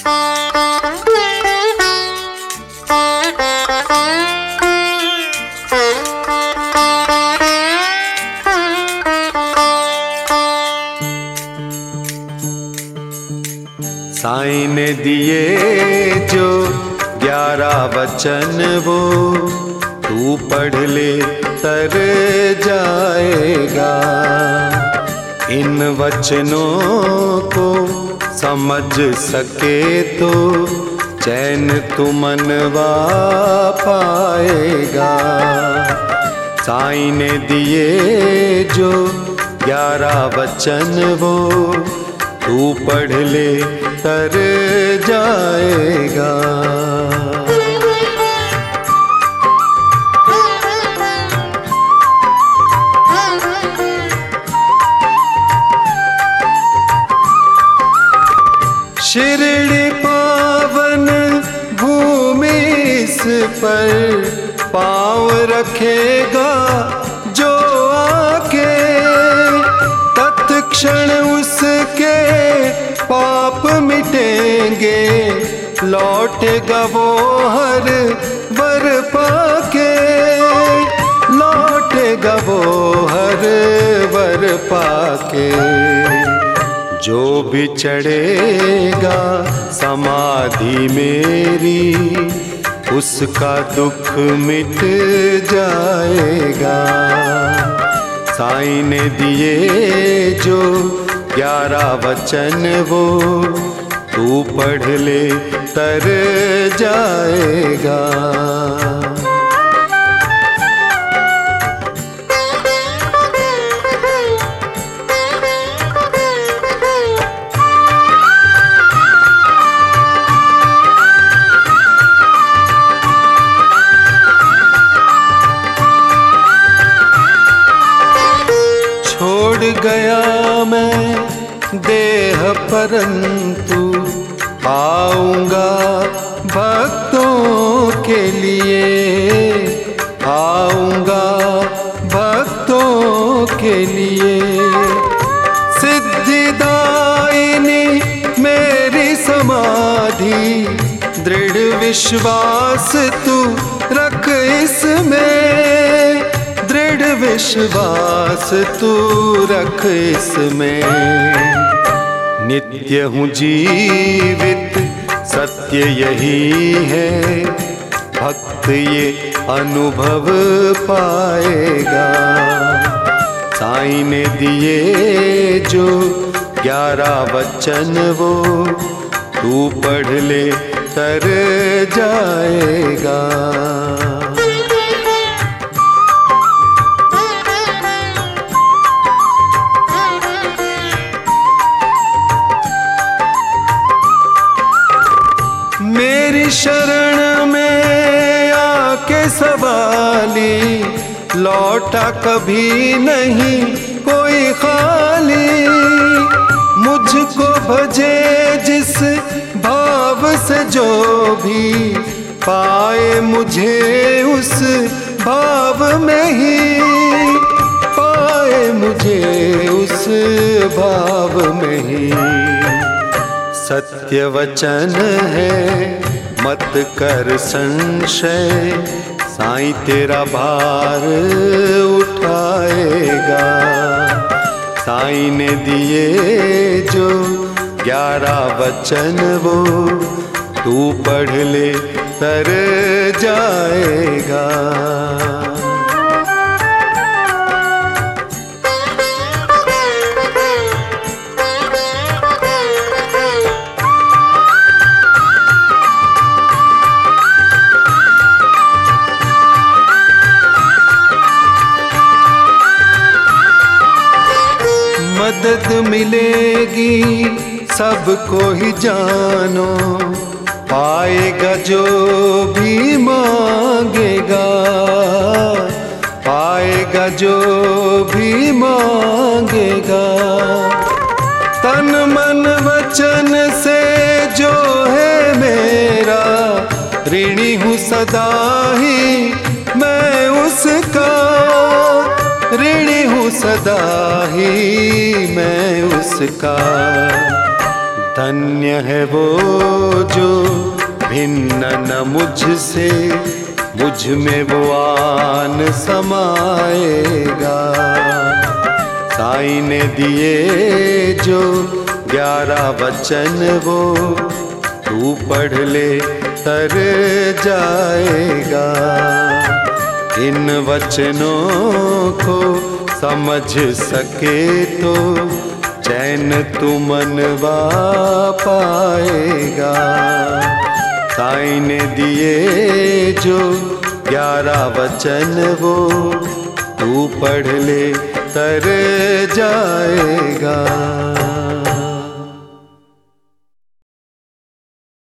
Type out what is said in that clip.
साईं ने दिए जो 11 वचन वो तू पढ़ ले तर जाएगा। इन वचनों को समझ सके तो चैन तू मनवा पाएगा। साईं ने दिए जो 11 वचन वो तू पढ़ ले तर जाएगा। शिरडी पावन भूमि इस पर पाँव रखेगा जो आके, तत्क्षण उसके पाप मिटेंगे, लौटेगा वो हर वर पाके, लौटेगा वो हर वर पाके। जो भी चढ़ेगा समाधि मेरी उसका दुख मिट जाएगा। साईं ने दिए जो 11 वचन वो तू पढ़ ले तर जाएगा। छोड़ गया मैं देह परंतु आऊंगा भक्तों के लिए, आऊंगा भक्तों के लिए। सिद्धिदायिनी मेरी समाधि दृढ़ विश्वास तू रख इसमें, दृढ़ विश्वास तू रख इसमें। नित्य हूँ जीवित सत्य यही है, भक्त ये अनुभव पाएगा। साईं ने दिए जो 11 वचन वो तू पढ़ ले तर जाएगा। मेरी शरण में आके सवाली लौटा कभी नहीं कोई खाली। मुझको भजे जिस भाव से जो भी पाए मुझे उस भाव में ही, पाए मुझे उस भाव में ही। सत्य वचन है मत कर संशय, साईं तेरा भार उठाएगा। साईं ने दिए जो 11 वचन वो तू पढ़ ले तर जाएगा। मदद मिलेगी सबको ही जानो, पाएगा जो भी मांगेगा, पाएगा जो भी मांगेगा। तन मन वचन से जो है मेरा, ऋणी हूँ सदा ही मैं उसका, ऋणी हूँ सदा ही मैं उसका। धन्य है वो जो भिन्न न मुझसे, मुझ में वो आन समाएगा। साईं ने दिए जो 11 वचन वो तू पढ़ ले तर जाएगा। इन वचनों को समझ सके तो चैन तू मनवा पाएगा। साईं ने दिए जो 11 वचन वो तू पढ़ ले तर जाएगा।